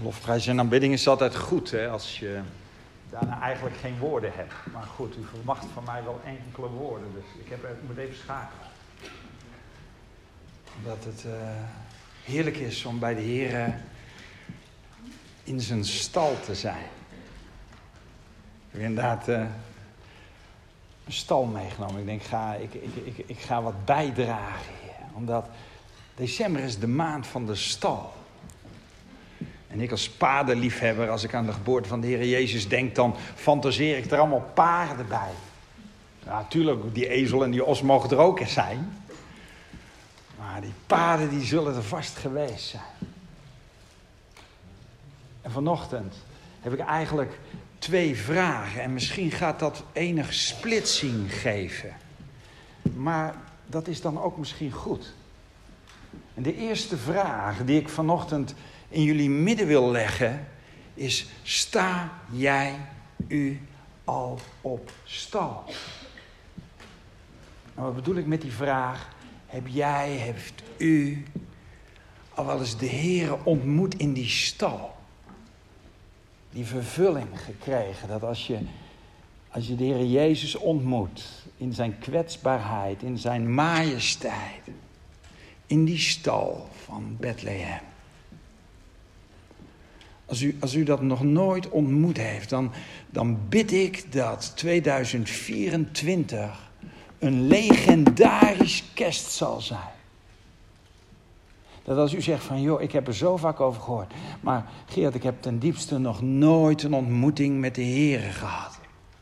Lofprijs en aanbidding is altijd goed, hè, als je daarna eigenlijk geen woorden hebt. Maar goed, u verwacht van mij wel enkele woorden, dus ik moet even schakelen. Omdat het heerlijk is om bij de Heer in zijn stal te zijn. Ik heb inderdaad een stal meegenomen. Ik denk, ik ga wat bijdragen hier. Omdat december is de maand van de stal. En ik als paardenliefhebber, als ik aan de geboorte van de Heer Jezus denk, dan fantaseer ik er allemaal paarden bij. Ja, natuurlijk, die ezel en die os mogen er ook zijn. Maar die paarden, die zullen er vast geweest zijn. En vanochtend heb ik eigenlijk 2 vragen. En misschien gaat dat enig splitsing geven. Maar dat is dan ook misschien goed. En de eerste vraag die ik vanochtend in jullie midden wil leggen is: sta jij u al op stal? Nou, wat bedoel ik met die vraag? Heeft u al wel eens de Heere ontmoet in die stal? Die vervulling gekregen dat als je de Heere Jezus ontmoet in zijn kwetsbaarheid, in zijn majesteit, in die stal van Bethlehem. Als u dat nog nooit ontmoet heeft, dan bid ik dat 2024 een legendarisch kerst zal zijn. Dat als u zegt van, joh, ik heb er zo vaak over gehoord. Maar Geert, ik heb ten diepste nog nooit een ontmoeting met de Heere gehad.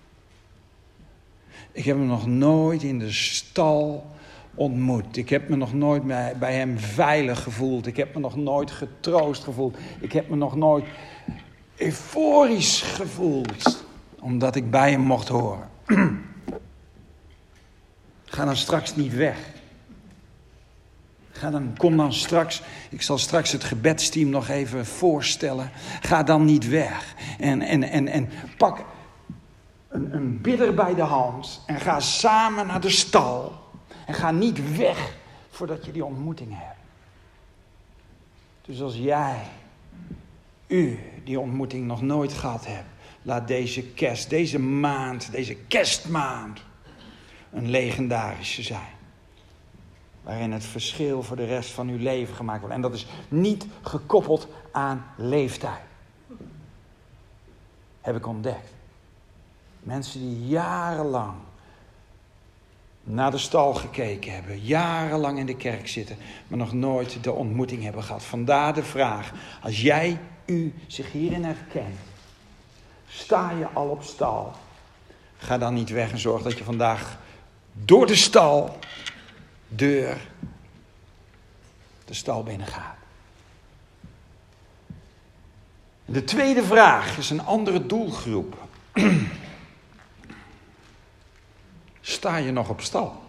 Ik heb hem nog nooit in de stal ontmoet. Ik heb me nog nooit bij hem veilig gevoeld. Ik heb me nog nooit getroost gevoeld. Ik heb me nog nooit euforisch gevoeld. Omdat ik bij hem mocht horen. Ga dan straks niet weg. Kom dan straks. Ik zal straks het gebedsteam nog even voorstellen. Ga dan niet weg. En pak een bidder bij de hand. En ga samen naar de stal. En ga niet weg voordat je die ontmoeting hebt. Dus als u die ontmoeting nog nooit gehad hebt, laat deze maand, deze kerstmaand, een legendarische zijn. Waarin het verschil voor de rest van uw leven gemaakt wordt. En dat is niet gekoppeld aan leeftijd. Heb ik ontdekt. Mensen die jarenlang naar de stal gekeken hebben, jarenlang in de kerk zitten, maar nog nooit de ontmoeting hebben gehad. Vandaar de vraag: als u zich hierin herkent, sta je al op stal? Ga dan niet weg en zorg dat je vandaag door de staldeur de stal binnengaat. De tweede vraag is een andere doelgroep. Sta je nog op stal?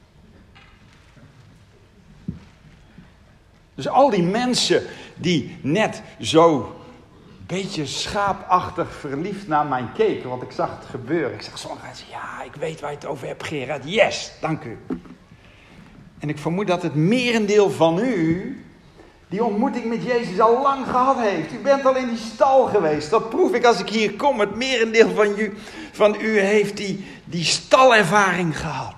Dus al die mensen die net zo beetje schaapachtig verliefd naar mij keken, want ik zag het gebeuren. Ik zag sommigen zeggen, ja, ik weet waar je het over hebt, Gerard. Yes, dank u. En ik vermoed dat het merendeel van u die ontmoeting met Jezus al lang gehad heeft. U bent al in die stal geweest. Dat proef ik als ik hier kom. Het merendeel van u heeft die stalervaring gehad.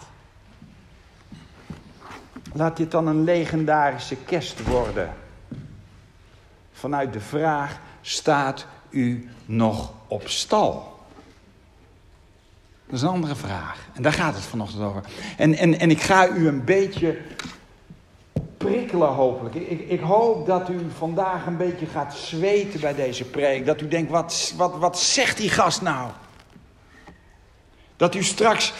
Laat dit dan een legendarische kerst worden. Vanuit de vraag: staat u nog op stal? Dat is een andere vraag. En daar gaat het vanochtend over. En ik ga u een beetje prikkelen hopelijk. Ik hoop dat u vandaag een beetje gaat zweten bij deze preek. Dat u denkt, wat zegt die gast nou? Dat u straks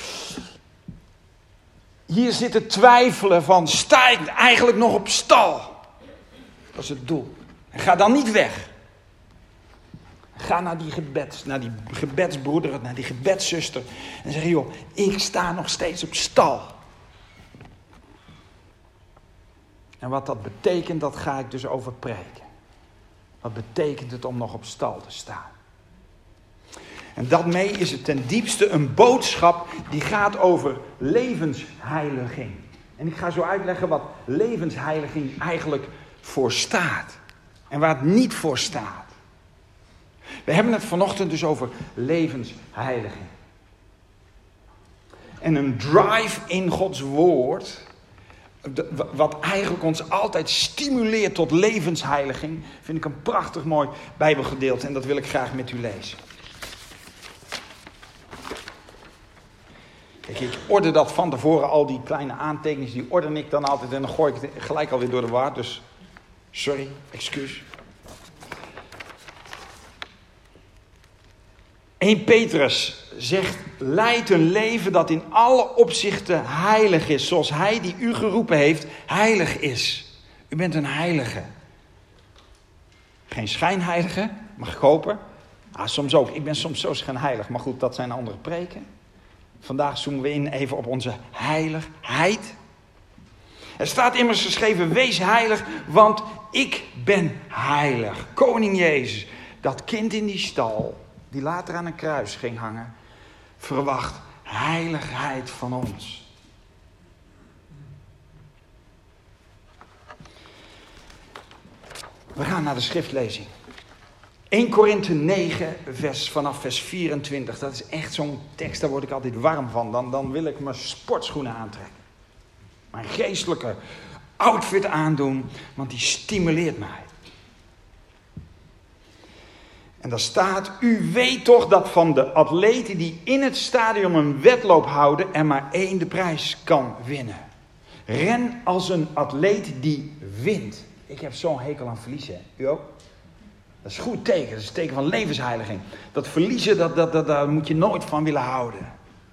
hier zit te twijfelen van, sta ik eigenlijk nog op stal? Dat is het doel. En ga dan niet weg. Ga naar die gebedsbroeder, naar die gebedszuster. En zeg, joh, ik sta nog steeds op stal. En wat dat betekent, dat ga ik dus over preken. Wat betekent het om nog op stal te staan? En daarmee is het ten diepste een boodschap die gaat over levensheiliging. En ik ga zo uitleggen wat levensheiliging eigenlijk voor staat. En waar het niet voor staat. We hebben het vanochtend dus over levensheiliging. En een drive in Gods woord, wat eigenlijk ons altijd stimuleert tot levensheiliging, vind ik een prachtig mooi Bijbelgedeelte en dat wil ik graag met u lezen. Kijk, ik orde dat van tevoren, al die kleine aantekeningen, die orde ik dan altijd en dan gooi ik het gelijk alweer door de war, dus sorry, excuus. 1 Petrus zegt, leid een leven dat in alle opzichten heilig is, zoals hij die u geroepen heeft, heilig is. U bent een heilige. Geen schijnheilige, mag ik hopen. Soms ook, ik ben soms zo schijnheilig, maar goed, dat zijn andere preken. Vandaag zoomen we in even op onze heiligheid. Er staat immers geschreven, wees heilig, want ik ben heilig. Koning Jezus, dat kind in die stal, die later aan een kruis ging hangen, verwacht heiligheid van ons. We gaan naar de schriftlezing. 1 Korinthe 9, vanaf vers 24. Dat is echt zo'n tekst, daar word ik altijd warm van. Dan wil ik mijn sportschoenen aantrekken. Mijn geestelijke outfit aandoen, want die stimuleert mij. En daar staat, u weet toch dat van de atleten die in het stadion een wedloop houden, er maar 1 de prijs kan winnen. Ren als een atleet die wint. Ik heb zo'n hekel aan verliezen. U ook? Dat is een goed teken. Dat is een teken van levensheiliging. Dat verliezen, daar moet je nooit van willen houden.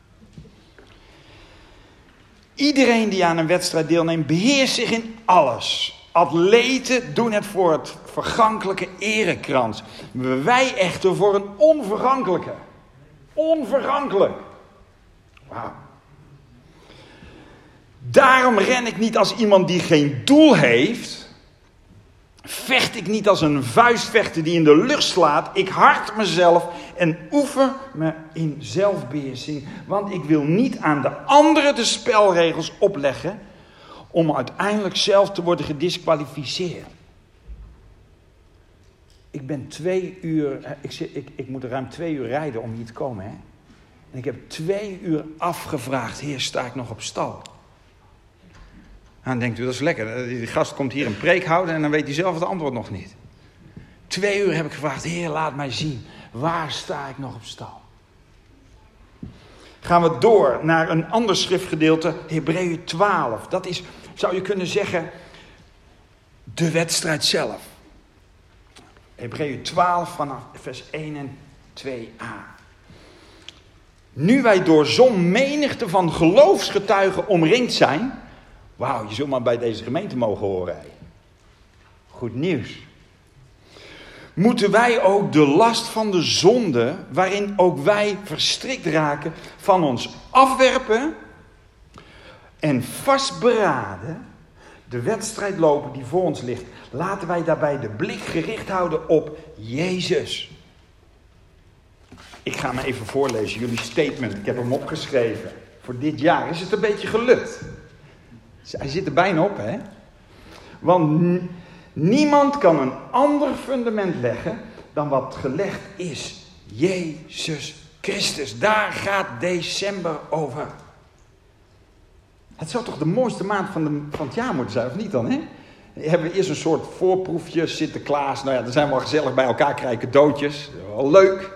Iedereen die aan een wedstrijd deelneemt, beheerst zich in alles. Atleten doen het voor het vergankelijke erekrans. Wij echter voor een onvergankelijke. Onvergankelijk. Wauw. Daarom ren ik niet als iemand die geen doel heeft. Vecht ik niet als een vuistvechter die in de lucht slaat. Ik hard mezelf en oefen me in zelfbeheersing. Want ik wil niet aan de anderen de spelregels opleggen om uiteindelijk zelf te worden gediskwalificeerd. Ik ben 2 uur... Ik moet ruim 2 uur rijden om hier te komen. Hè? En ik heb 2 uur afgevraagd. Heer, sta ik nog op stal? Dan denkt u, dat is lekker. Die gast komt hier een preek houden en dan weet hij zelf het antwoord nog niet. 2 uur heb ik gevraagd, Heer, laat mij zien. Waar sta ik nog op stal? Gaan we door naar een ander schriftgedeelte, Hebreeën 12. Dat is, zou je kunnen zeggen, de wedstrijd zelf. Hebreeën 12 vanaf vers 1 en 2a. Nu wij door zo'n menigte van geloofsgetuigen omringd zijn. Wauw, je zult maar bij deze gemeente mogen horen. Hè? Goed nieuws. Moeten wij ook de last van de zonde, waarin ook wij verstrikt raken, van ons afwerpen en vastberaden de wedstrijd lopen die voor ons ligt. Laten wij daarbij de blik gericht houden op Jezus. Ik ga hem even voorlezen, jullie statement. Ik heb hem opgeschreven. Voor dit jaar is het een beetje gelukt. Hij zit er bijna op, hè? Want niemand kan een ander fundament leggen dan wat gelegd is. Jezus Christus. Daar gaat december over. Het zou toch de mooiste maand van het jaar moeten zijn, of niet dan, hè? Hebben we eerst een soort voorproefje, Sinterklaas. Nou ja, dan zijn we al gezellig bij elkaar, krijgen cadeautjes. Wel leuk.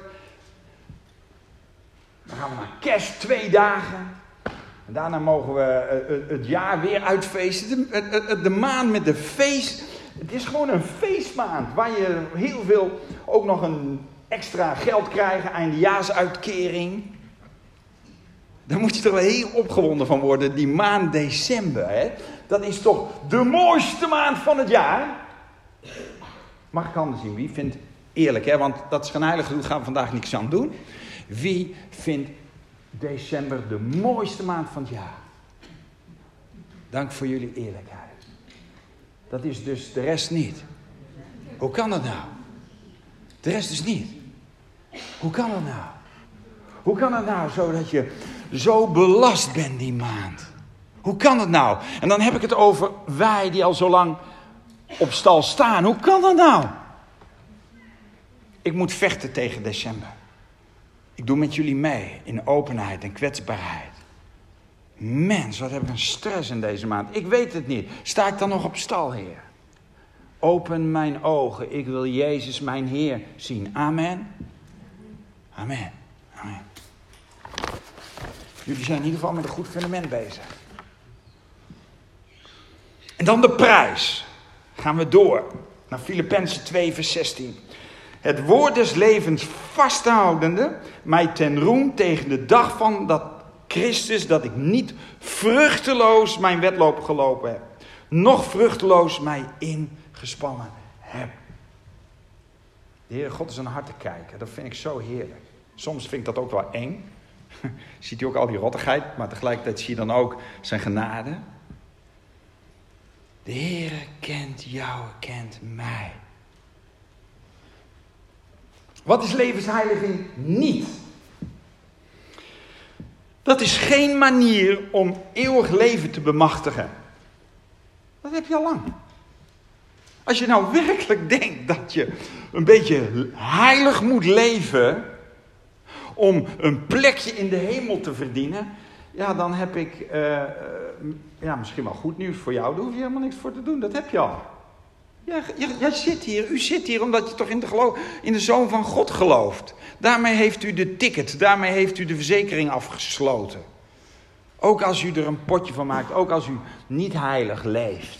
Dan gaan we naar kerst, 2 dagen. En daarna mogen we het jaar weer uitfeesten. De maand met de feest. Het is gewoon een feestmaand. Waar je heel veel ook nog een extra geld krijgt. Eindejaarsuitkering. Daar moet je toch wel heel opgewonden van worden. Die maand december. Hè? Dat is toch de mooiste maand van het jaar. Mag ik handen zien? Wie vindt eerlijk? Hè? Want dat is geen heilige doel. Gaan we vandaag niks aan doen. Wie vindt december de mooiste maand van het jaar? Dank voor jullie eerlijkheid. Dat is dus de rest niet. Hoe kan dat nou? De rest dus niet. Hoe kan dat nou? Hoe kan het nou zodat je zo belast bent die maand? Hoe kan het nou? En dan heb ik het over wij die al zo lang op stal staan. Hoe kan dat nou? Ik moet vechten tegen december. Ik doe met jullie mee in openheid en kwetsbaarheid. Mens, wat heb ik een stress in deze maand. Ik weet het niet. Sta ik dan nog op stal, Heer? Open mijn ogen. Ik wil Jezus, mijn Heer, zien. Amen. Amen. Amen. Jullie zijn in ieder geval met een goed fundament bezig. En dan de prijs. Gaan we door naar Filippenzen 2 vers 16. Het woord des levens vasthoudende, mij ten roem tegen de dag van dat Christus, dat ik niet vruchteloos mijn wedloop gelopen heb. Nog vruchteloos mij ingespannen heb. De Heere God is een hart te kijken. Dat vind ik zo heerlijk. Soms vind ik dat ook wel eng. Ziet u ook al die rottigheid, maar tegelijkertijd zie je dan ook zijn genade. De Heere kent jou, kent mij. Wat is levensheiliging niet? Dat is geen manier om eeuwig leven te bemachtigen. Dat heb je al lang. Als je nou werkelijk denkt dat je een beetje heilig moet leven om een plekje in de hemel te verdienen, ja, dan heb ik misschien wel goed nieuws voor jou. Daar hoef je helemaal niks voor te doen, dat heb je al. Jij zit hier, u zit hier omdat je toch in de Zoon van God gelooft. Daarmee heeft u de ticket, daarmee heeft u de verzekering afgesloten. Ook als u er een potje van maakt, ook als u niet heilig leeft.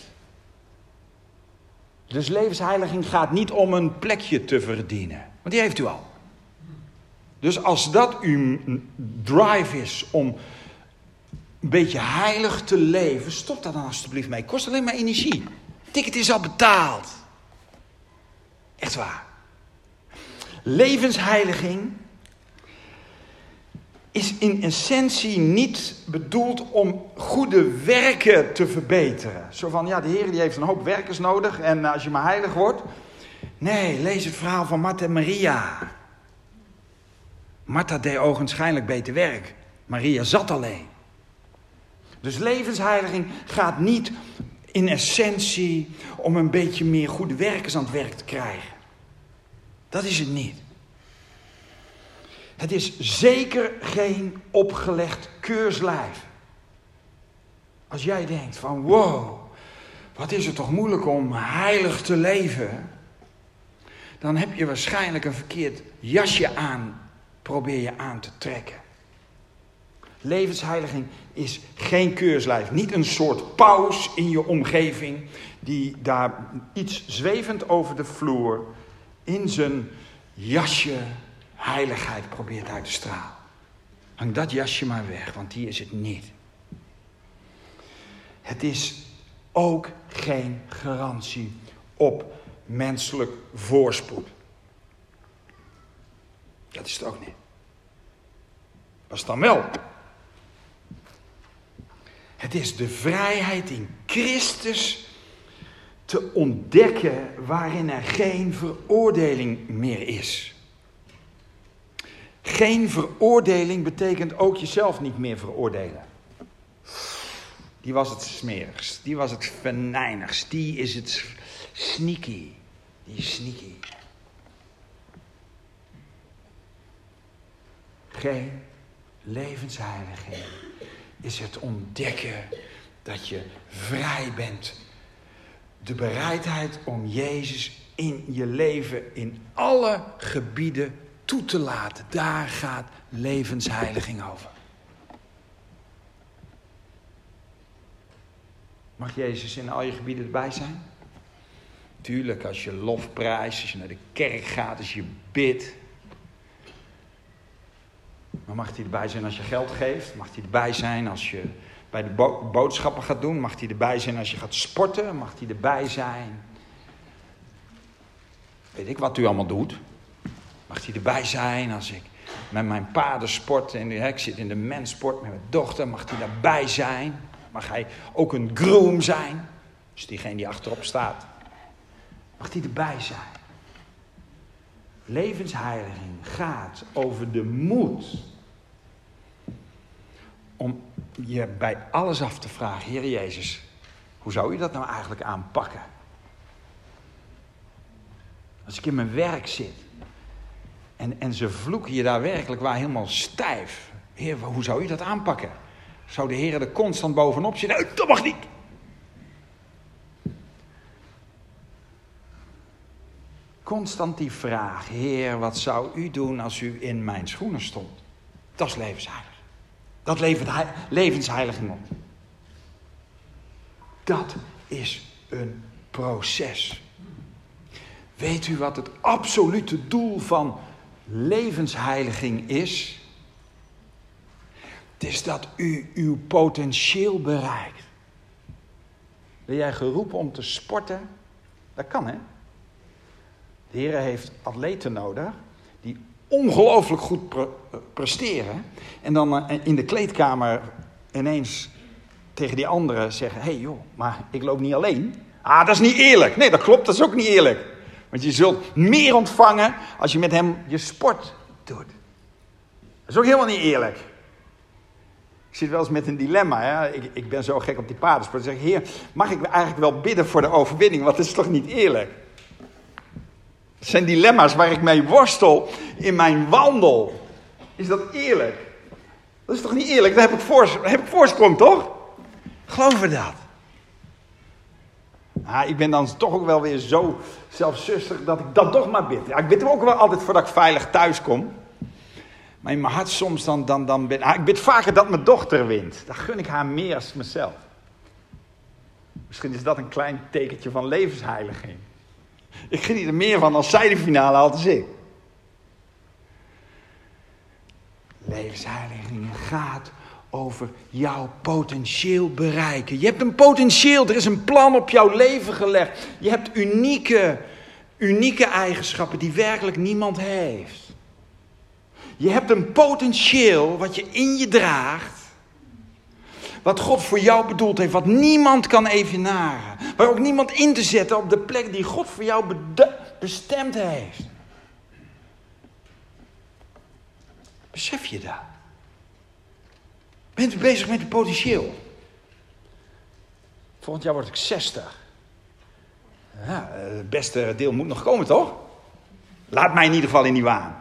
Dus levensheiliging gaat niet om een plekje te verdienen, want die heeft u al. Dus als dat uw drive is om een beetje heilig te leven, stop daar dan alstublieft mee. Kost alleen maar energie. Het ticket is al betaald. Echt waar. Levensheiliging is in essentie niet bedoeld om goede werken te verbeteren. Zo van, ja, de Heer die heeft een hoop werkers nodig en als je maar heilig wordt. Nee, lees het verhaal van Martha en Maria. Martha deed ogenschijnlijk beter werk. Maria zat alleen. Dus levensheiliging gaat niet in essentie om een beetje meer goede werkers aan het werk te krijgen. Dat is het niet. Het is zeker geen opgelegd keurslijf. Als jij denkt van wow, wat is het toch moeilijk om heilig te leven, dan heb je waarschijnlijk een verkeerd jasje aan, probeer je aan te trekken. Levensheiliging is geen keurslijf. Niet een soort paus in je omgeving die daar iets zwevend over de vloer in zijn jasje heiligheid probeert uit te stralen. Hang dat jasje maar weg, want die is het niet. Het is ook geen garantie op menselijk voorspoed. Dat is het ook niet. Wat is het dan wel? Het is de vrijheid in Christus te ontdekken waarin er geen veroordeling meer is. Geen veroordeling betekent ook jezelf niet meer veroordelen. Die was het smerigst, die was het venijnigst, die is het sneaky. Die is sneaky. Geen levensheiliging is het ontdekken dat je vrij bent. De bereidheid om Jezus in je leven in alle gebieden toe te laten. Daar gaat levensheiliging over. Mag Jezus in al je gebieden erbij zijn? Tuurlijk, als je lofprijst, als je naar de kerk gaat, als je bidt. Maar mag hij erbij zijn als je geld geeft? Mag hij erbij zijn als je bij de boodschappen gaat doen? Mag hij erbij zijn als je gaat sporten? Mag hij erbij zijn? Weet ik wat u allemaal doet. Mag hij erbij zijn als ik met mijn paarden sport? En ik zit in de menssport met mijn dochter. Mag hij daarbij zijn? Mag hij ook een groom zijn? Dus diegene die achterop staat. Mag hij erbij zijn? Levensheiliging gaat over de moed om je bij alles af te vragen. Heer Jezus, hoe zou u dat nou eigenlijk aanpakken? Als ik in mijn werk zit En ze vloeken je daar werkelijk waar helemaal stijf. Heer, hoe zou u dat aanpakken? Zou de Heer er constant bovenop zitten? Dat mag niet! Constant die vraag, Heer, wat zou u doen als u in mijn schoenen stond? Dat is levensheilig. Dat levert levensheiliging op. Dat is een proces. Weet u wat het absolute doel van levensheiliging is? Het is dat u uw potentieel bereikt. Ben jij geroepen om te sporten? Dat kan, hè? De Heer heeft atleten nodig die ongelooflijk goed presteren. En dan in de kleedkamer ineens tegen die anderen zeggen... Hé joh, maar ik loop niet alleen. Ah, dat is niet eerlijk. Nee, dat klopt, dat is ook niet eerlijk. Want je zult meer ontvangen als je met hem je sport doet. Dat is ook helemaal niet eerlijk. Ik zit wel eens met een dilemma. Hè? Ik ben zo gek op die paardensport. Dan zeg ik, Heer, mag ik eigenlijk wel bidden voor de overwinning? Want dat is toch niet eerlijk? Het zijn dilemma's waar ik mee worstel in mijn wandel. Is dat eerlijk? Dat is toch niet eerlijk? Dan heb ik voorsprong, toch? Geloof je dat? Ik ben dan toch ook wel weer zo zelfzuchtig dat ik dan toch maar bid. Ja, ik bid er ook wel altijd voordat ik veilig thuis kom. Maar in mijn hart soms dan ben ik bid vaker dat mijn dochter wint. Dan gun ik haar meer als mezelf. Misschien is dat een klein tekentje van levensheiliging. Ik geniet er meer van als zij de finale haalt als ik. Levensheiliging gaat over jouw potentieel bereiken. Je hebt een potentieel, er is een plan op jouw leven gelegd. Je hebt unieke eigenschappen die werkelijk niemand heeft. Je hebt een potentieel wat je in je draagt. Wat God voor jou bedoeld heeft, wat niemand kan evenaren. Waar ook niemand in te zetten op de plek die God voor jou bestemd heeft. Besef je dat? Bent u bezig met het potentieel? Volgend jaar word ik 60. Ja, het beste deel moet nog komen, toch? Laat mij in ieder geval in die waan.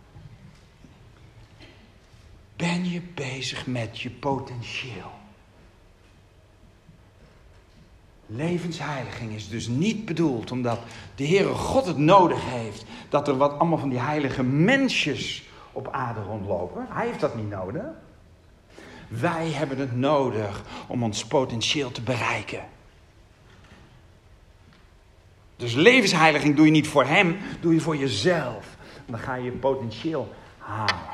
Ben je bezig met je potentieel? Levensheiliging is dus niet bedoeld omdat de Heere God het nodig heeft dat er wat allemaal van die heilige mensjes op aarde rondlopen. Hij heeft dat niet nodig. Wij hebben het nodig om ons potentieel te bereiken. Dus levensheiliging doe je niet voor hem, doe je voor jezelf. Dan ga je je potentieel halen.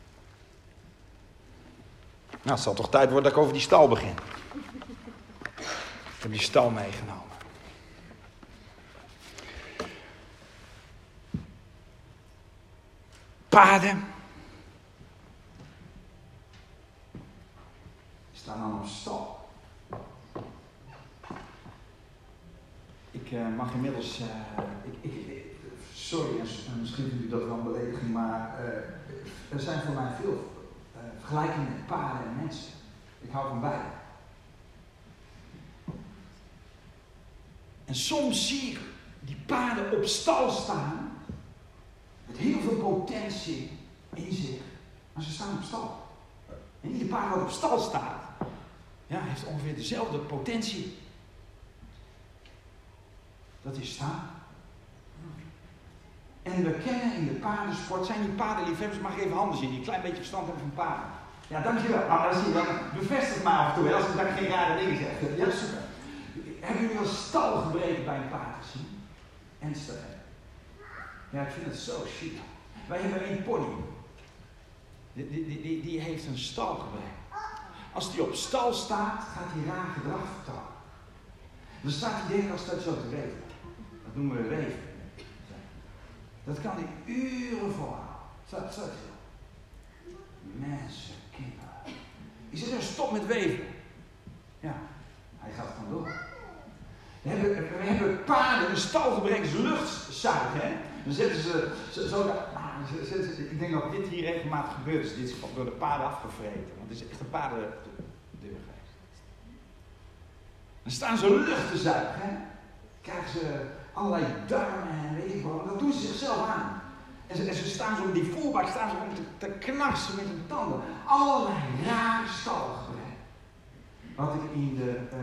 Nou, het zal toch tijd worden dat ik over die stal begin. Ik heb die stal meegenomen. Paarden staan aan een stal. Ik mag inmiddels... sorry, misschien vindt u dat wel een belediging, maar er zijn voor mij veel vergelijkingen met paarden en mensen. Ik hou van beide. En soms zie ik die paarden op stal staan, met heel veel potentie in zich, maar ze staan op stal. En ieder paard wat op stal staat, ja, heeft ongeveer dezelfde potentie. Dat is staan. En we kennen in de paardensport, zijn die paardenliefhebbers, mag ik even handen zien, die een klein beetje verstand hebben van paarden. Ja, dankjewel. Nou, dat zie je, dat bevestigt mij af en toe, als ik geen rare dingen zeg. Ja, super. Hebben jullie wel stalgebreken bij een paard gezien? Ernstig, hè? Ja, ik vind het zo chic. Wij hebben een pony. Die heeft een stalgebrek. Als die op stal staat, gaat hij raar gedrag vertonen. Dan staat hij de hele dag zo te weven. Dat noemen we weven. Dat kan hij uren volhouden. Zo. Mensen, kinderen. Ik zeg, stop met weven. Ja, hij gaat gewoon door. We hebben paarden, een stalgebrek is luchtzuigen. Hè? Dan zetten ze zo... ik denk dat dit hier regelmatig gebeurt. Dus dit is door de paarden afgevreten. Want het is echt een paardendeur geweest. Dan staan ze lucht te zuigen. Hè? Krijgen ze allerlei darmen en weet ik wat. Dat doen ze zichzelf aan. En ze staan zo in die voerbak, staan ze om te knarsen met hun tanden. Allerlei rare stalgebrek. Wat ik in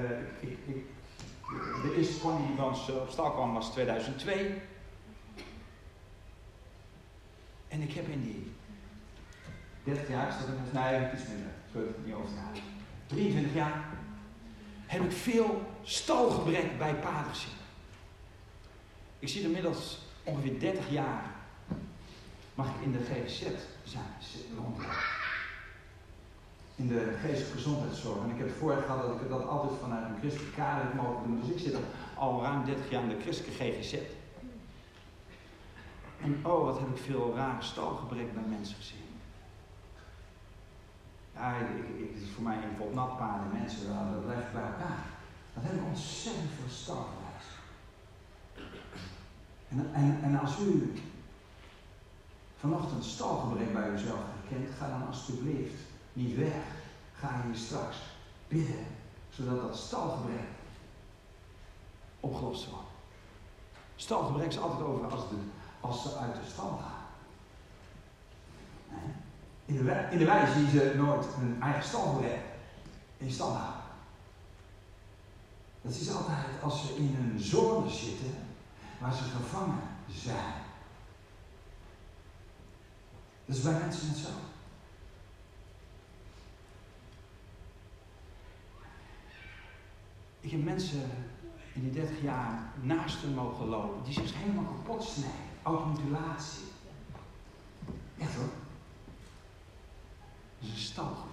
de eerste pony die bij ons op stal kwam was 2002. En ik heb in die 30 jaar, is dat iets minder, ik weet het niet over te halen. 23 jaar heb ik veel stalgebrek bij paarden gezien. Ik zie inmiddels ongeveer 30 jaar mag ik in de GGZ zijn, rondlopen. In de geestelijke gezondheidszorg. En ik heb het voorrecht gehad dat ik dat altijd vanuit een christelijke kader heb mogen doen. Dus ik zit al ruim 30 jaar in de christelijke GGZ. En wat heb ik veel rare stalgebrek bij mensen gezien. Ja, het is voor mij een vol natpaarden mensen, dat blijft bij elkaar. Dat hebben ontzettend veel stalgebrek. En als u vanochtend stalgebrek bij uzelf herkent, ga dan alsjeblieft niet weg. Ga hier straks bidden, zodat dat stalgebrek opgelost wordt. Stalgebrek is altijd over als ze uit de stal gaan. Nee. In de wei zien ze nooit hun eigen stalgebrek in stand houden. Dat is altijd als ze in een zone zitten waar ze gevangen zijn. Dat is bij mensen net zo. Ik heb mensen in die 30 jaar naast hen mogen lopen die zich helemaal kapot snijden. Automutilatie. Echt hoor. Dat is een stalgebrek.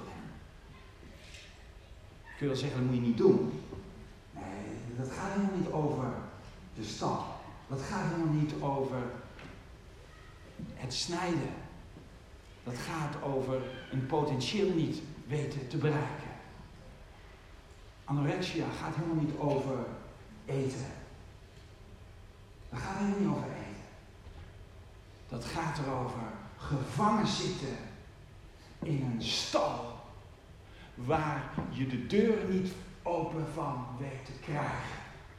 Kun je wel zeggen, dat moet je niet doen. Nee, dat gaat helemaal niet over de stal. Dat gaat helemaal niet over het snijden. Dat gaat over een potentieel niet weten te bereiken. Anorexia gaat helemaal niet over eten. Dat gaat helemaal niet over eten. Dat gaat erover gevangen zitten in een stal waar je de deur niet open van weet te krijgen.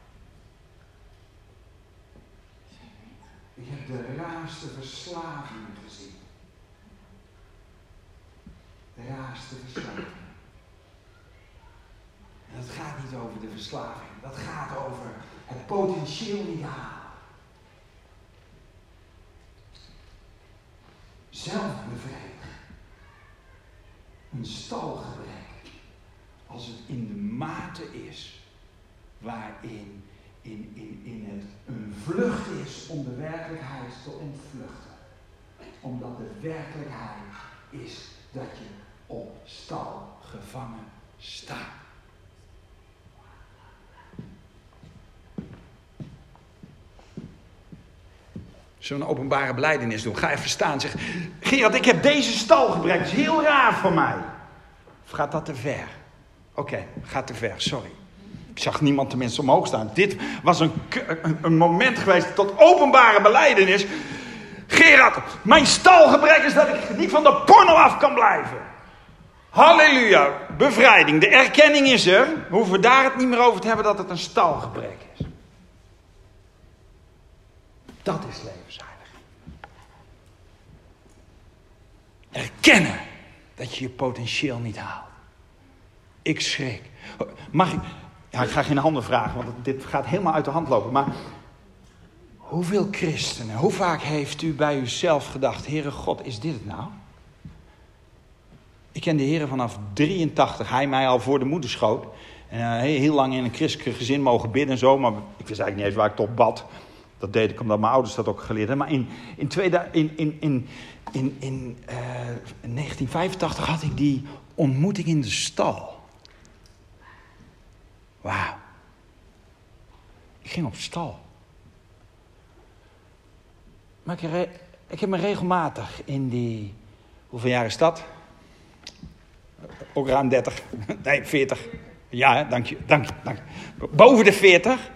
Ik heb de raarste verslavingen gezien. De raarste verslavingen. En dat gaat niet over de verslaving. Dat gaat over het potentieel niet halen. Zelfbevrediging. Een stalgebrek. Als het in de mate is waarin het een vlucht is om de werkelijkheid te ontvluchten. Omdat de werkelijkheid is dat je op stal gevangen staat. Zo'n openbare belijdenis doen. Ga even staan en zeg: Gerard, ik heb deze stalgebrek. Het is heel raar voor mij. Of gaat dat te ver? Oké, gaat te ver, sorry. Ik zag niemand tenminste omhoog staan. Dit was een moment geweest tot openbare belijdenis. Gerard, mijn stalgebrek is dat ik niet van de porno af kan blijven. Halleluja, bevrijding. De erkenning is er. We hoeven daar het niet meer over te hebben dat het een stalgebrek is. Dat is levensheiliging. Erkennen dat je je potentieel niet haalt. Ik schrik. Mag ik... Ja, ik ga geen handen vragen, want dit gaat helemaal uit de hand lopen. Maar hoeveel christenen, hoe vaak heeft u bij uzelf gedacht: Heere God, is dit het nou? Ik ken de Heere vanaf 83. Hij mij al voor de moederschoot. En heel lang in een christelijk gezin mogen bidden en zo. Maar ik wist eigenlijk niet eens waar ik tot bad. Dat deed ik omdat mijn ouders dat ook geleerd hebben. Maar in 1985 had ik die ontmoeting in de stal. Wauw. Ik ging op stal. Maar ik heb me regelmatig in die... Hoeveel jaar is dat? Ook ruim 30. Nee, 40. Ja, hè? Dank je. Boven de 40.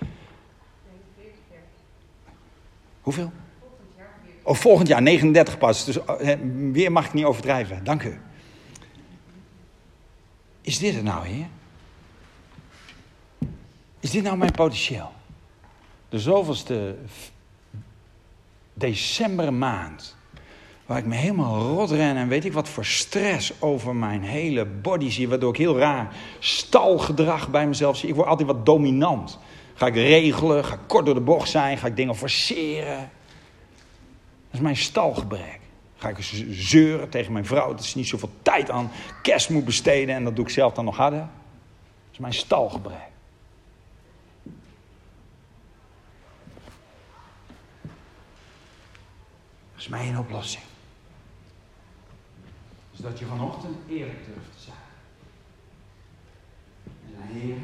Hoeveel? Volgend jaar 39 pas. Dus weer mag ik niet overdrijven. Dank u. Is dit het nou, Heer? Is dit nou mijn potentieel? De zoveelste decembermaand, waar ik me helemaal rot ren en weet ik wat voor stress over mijn hele body zie, waardoor ik heel raar stalgedrag bij mezelf zie. Ik word altijd wat dominant. Ga ik regelen, ga ik kort door de bocht zijn, ga ik dingen forceren. Dat is mijn stalgebrek. Ga ik zeuren tegen mijn vrouw dat ze niet zoveel tijd aan kerst moet besteden en dat doe ik zelf dan nog harder. Dat is mijn stalgebrek. Dat is mijn oplossing. Dus dat je vanochtend eerlijk durft te zijn. En Heer,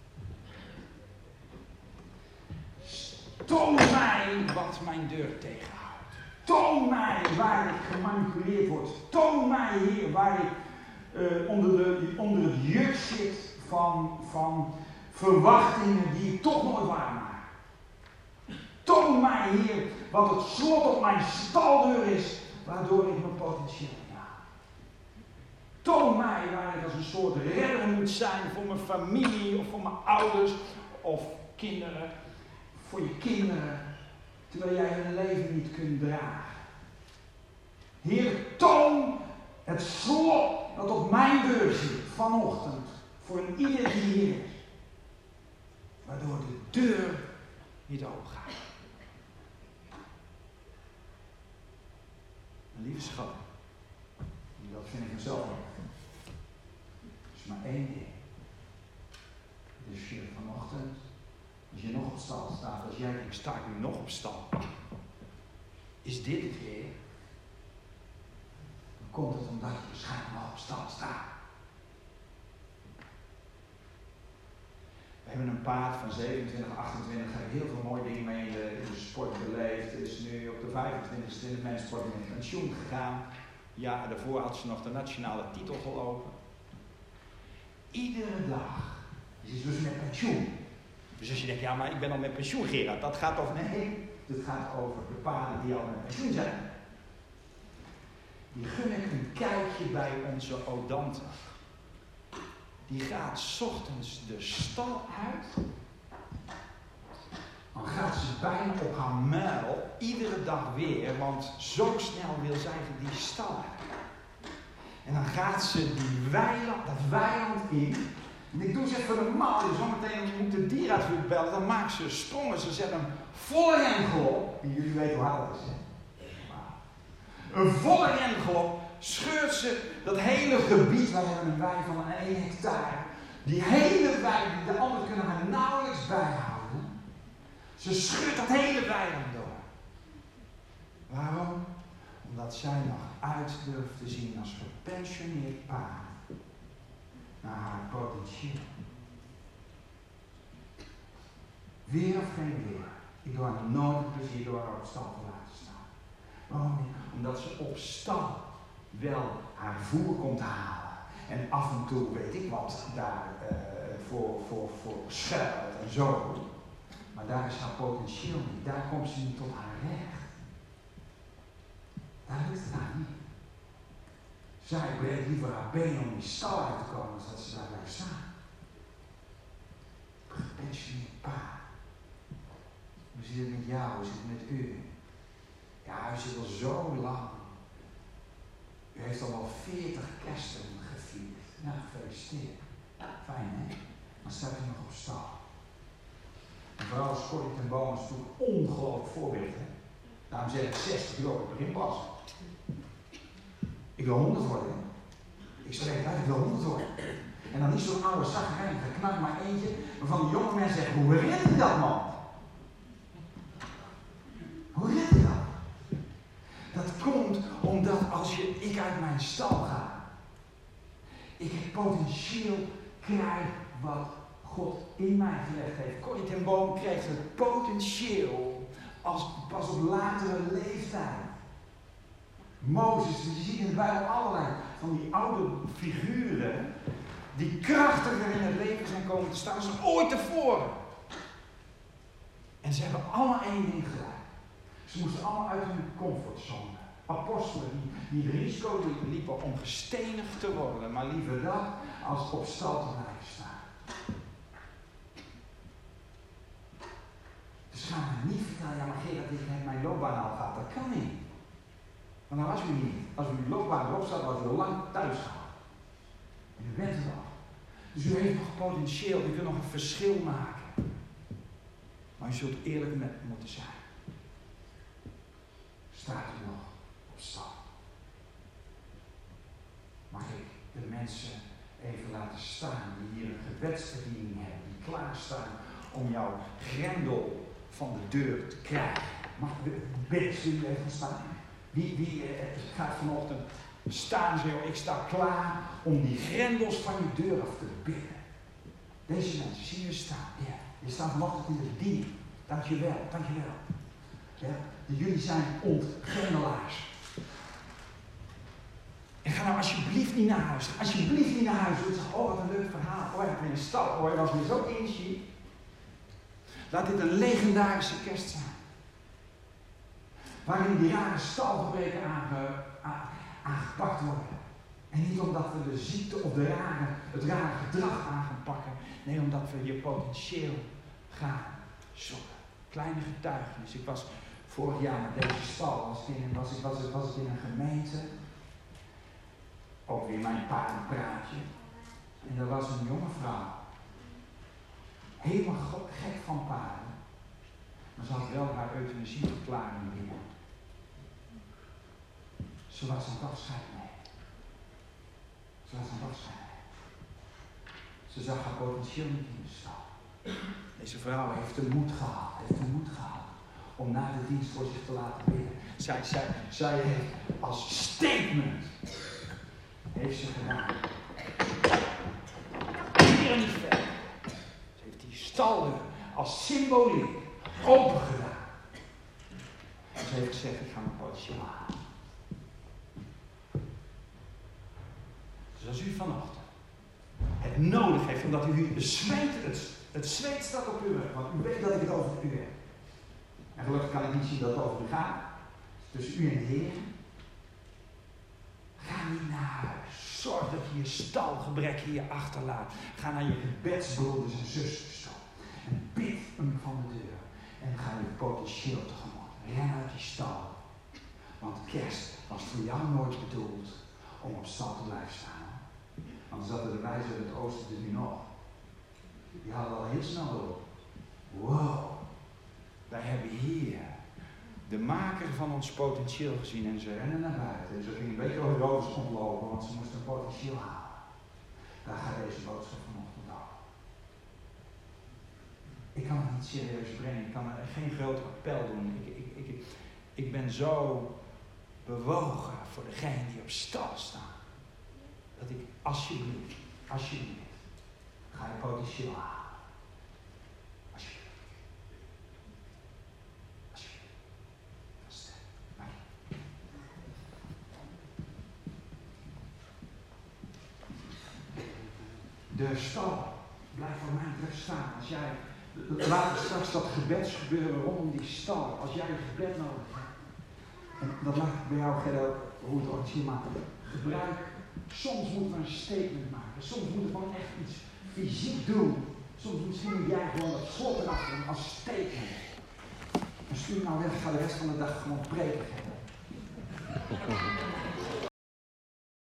toon mij wat mijn deur tegenhoudt. Toon mij waar ik gemanipuleerd word. Toon mij, Heer, waar ik onder het juk zit van verwachtingen die ik toch nooit waarmaak. Toon mij, Heer, wat het slot op mijn staldeur is, waardoor ik mijn potentieel ja. Toon mij waar ik als een soort redder moet zijn voor mijn familie of voor mijn ouders of kinderen. Voor je kinderen, terwijl jij hun leven niet kunt dragen. Heer, toon het slot dat op mijn deur zit vanochtend voor een ieder die hier is. Waardoor de deur niet open gaat. Mijn lieve schat, dat vind ik mezelf ook. Er is maar één ding. Dus je vanochtend, als je nog op stal staat, als jij denkt, sta ik nu nog op stal? Is dit het weer? Dan komt het omdat je waarschijnlijk nog op stal staat. We hebben een paard van 27, 28, hebben heel veel mooie dingen mee in de sport beleefd. Is nu op de 25e in het mensport met pensioen gegaan. Ja, daarvoor had ze nog de nationale titel gelopen. Iedere dag. Ze is dus met pensioen. Dus als je denkt, ja, maar ik ben al met pensioen, Gerard. Dat gaat over, nee, het gaat over de paarden die al met pensioen zijn. Die gun ik een kijkje bij onze Odante. Die gaat 's ochtends de stal uit. Dan gaat ze bijna op haar muil, iedere dag weer, want zo snel wil zij die stal uit. En dan gaat ze dat weiland in. En ik doe ze even normaal, dus zometeen moet de dierenarts bellen, dan maakt ze sprongen, ze zet een volle rengelop. En jullie weten hoe hard dat is. Een volle rengelop scheurt ze dat hele gebied, waar we hebben een wei van 1 hectare. Die hele wei, de anderen kunnen haar nauwelijks bijhouden. Ze scheurt dat hele weiland door. Waarom? Omdat zij nog uit durft te zien als gepensioneerd paard naar haar potentieel. Weer of geen weer. Ik doe haar nooit een plezier door haar op stal te laten staan. Waarom niet? Omdat ze op stal wel haar voer komt halen. En af en toe weet ik wat daar voor schuilt en zo. Maar daar is haar potentieel niet. Daar komt ze niet tot haar recht. Daar lukt het haar niet. Zij breekt liever haar benen om die stal uit te komen, zodat ze daar blijft staan. Gepensioneerd paard. Hoe zit het met jou? Hoe zit het met u? Ja, u zit al zo lang. U heeft al wel 40 kersten gevierd. Ja, gefeliciteerd. Fijn, hè? Dan staat u nog op stal. Mevrouw Corrie ten Boom is natuurlijk een ongelooflijk voorbeeld, hè? Daarom zeg ik 60 jaar, ik begin pas. Ik wil 100 worden. Ik spreek uit, ik wil 100 worden. En dan niet zo'n oude zagrijnige knak, maar eentje waarvan de jonge mensen zeggen, hoe redt je dat, man? Hoe red je dat? Dat komt omdat als ik uit mijn stal ga, ik het potentieel krijg wat God in mij gelegd heeft. Corrie ten Boom kreeg het potentieel pas op latere leeftijd. Mozes, je ziet in de Bijbel allerlei van die oude figuren die krachtiger in het leven zijn komen te staan als ooit tevoren. En ze hebben allemaal één ding gedaan. Ze moesten allemaal uit hun comfortzone. Apostelen die het risico liepen om gestenigd te worden, maar liever dat als op stal te blijven staan. Het is Ze gaan mij niet vertellen, ja maar Gerard, ik heb mijn loopbaan al gehad. Dat kan niet. Maar dan was u niet. Als uw loopbaan erop staat, was u al lang thuis gehaald. En u bent het al. Dus u heeft nog potentieel, u kunt nog een verschil maken. Maar u zult eerlijk met me moeten zijn. Staat u nog op stap? Mag ik de mensen even laten staan die hier een gebedsbediening hebben, die klaarstaan om jouw grendel van de deur te krijgen? Mag bidden ze u even staan? Wie gaat vanochtend staan, zo, ik sta klaar om die grendels van je deur af te bidden. Deze mensen, zien jullie staan? Ja, je staat vanochtend in de bediening. Dankjewel, dankjewel. Ja, jullie zijn ontgrendelaars. En ga nou alsjeblieft niet naar huis. Alsjeblieft niet naar huis. Oh, wat een leuk verhaal. Oh, je hebt in een stal. Oh, je was weer zo energie. Laat dit een legendarische kerst zijn. Waarin die rare stalgebreken aangepakt worden. En niet omdat we de ziekte of het rare gedrag aan gaan pakken. Nee, omdat we je potentieel gaan zoeken. Kleine getuigenis. Ik was vorig jaar met deze stal. Was ik in een gemeente. Ook weer mijn paardenpraatje. En er was een jonge vrouw. Helemaal gek van paarden. Maar ze had wel haar euthanasieverklaring binnen. Ze was aan het afscheid mee. Ze zag haar potentieel niet in de stal. Deze vrouw heeft de moed gehad. Om na de dienst voor zich te laten bidden. Zij heeft als statement. Heeft ze gedaan. Hier niet verder. Ze heeft die staldeur als symboliek open gedaan. En ze heeft gezegd, ik ga mijn potentieel halen. Dus als u vanochtend het nodig heeft, omdat u het zweet staat op uw rug, want u weet dat ik het over u heb. En gelukkig kan ik niet zien dat het over u gaat. Tussen u en de Heer. Ga niet naar huis. Zorg dat je je stalgebrek hier achterlaat. Ga naar je gebedsbroeders en zusters toe. En bid hem van de deur. En ga je potentieel tegemoet. Ren uit die stal. Want kerst was voor jou nooit bedoeld om op stal te blijven staan. Anders hadden de wijzen uit het oosten er nu nog. Die hadden al heel snel door. Wow. Wij hebben hier de maker van ons potentieel gezien en ze rennen naar buiten. En ze gingen een beetje over de roos omlopen, want ze moesten een potentieel halen. Daar gaat deze boodschap vanochtend over. Ik kan het niet serieus brengen, ik kan er geen groot appel doen. Ik ben zo bewogen voor degenen die op stal staan. Dat ik alsjeblieft, ga je potentieel halen. De stal blijft voor mij terug staan. Als jij, laat straks dat gebedsgebeuren rondom die stal. Als jij een gebed nodig hebt. En dat maakt het bij jou, Gerdo, hoe het ook zie maken. Gebruik. Soms moeten we een statement maken. Soms moeten we gewoon echt iets fysiek doen. Soms moet jij gewoon dat slot erachter doen als statement. En stuur nou weg, ga de rest van de dag gewoon preken.